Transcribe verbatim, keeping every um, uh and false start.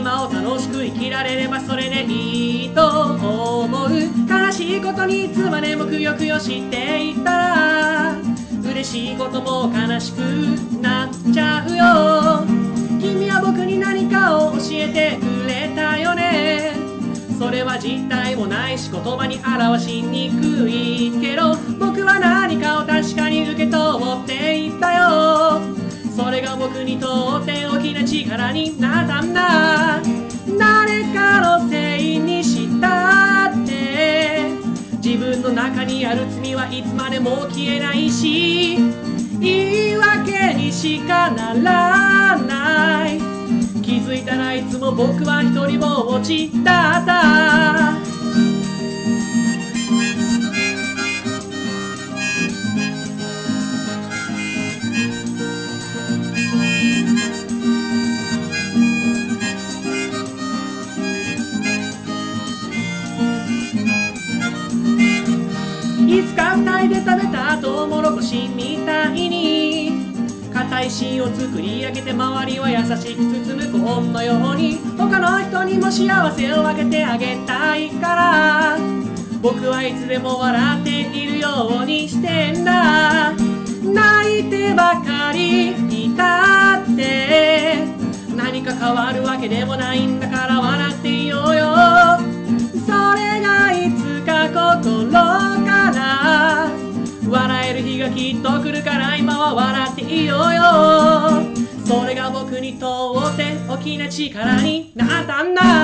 今を楽しく生きられればそれでいいと思う。悲しいことにいつまでもくよくよしていたら嬉しいことも悲しくなっちゃうよ。君は僕に何かを教えてくれたよね。それは実体もないし言葉に表しにくいけど僕は何かを確かに受け取っていたよ。それが僕にとって大きな力になったんだ。誰かのせいにしたって自分の中にある罪はいつまでも消えないし言い訳にしかならない。気づいたらいつも僕は一人ぼっちだった。いつか二人で食べたトウモロコシみたいに硬い芯を作り上げて周りは優しく包むコーンのように他の人にも幸せを分けてあげたいから僕はいつでも笑っているようにしてんだ。泣いてばかりいたって何か変わるわけでもないんだから笑っていようよ。それがいつか心から笑える日がきっと来るから今は笑っていようよ。それが僕にとって大きな力になったんだ。